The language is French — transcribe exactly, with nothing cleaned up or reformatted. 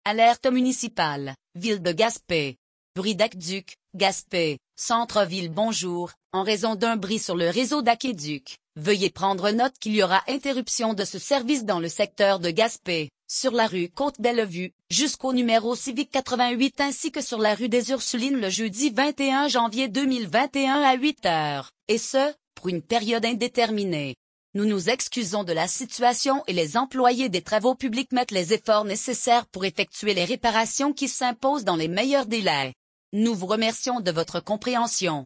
Alerte municipale, ville de Gaspé. Bruit d'aqueduc, Gaspé, centre-ville bonjour, en raison d'un bris sur le réseau d'aqueduc. Veuillez prendre note qu'il y aura interruption de ce service dans le secteur de Gaspé, sur la rue Côte-Bellevue, jusqu'au numéro civique quatre-vingt-huit ainsi que sur la rue des Ursulines le jeudi vingt et un janvier deux mille vingt et un à huit heures, et ce, pour une période indéterminée. Nous nous excusons de la situation et les employés des travaux publics mettent les efforts nécessaires pour effectuer les réparations qui s'imposent dans les meilleurs délais. Nous vous remercions de votre compréhension.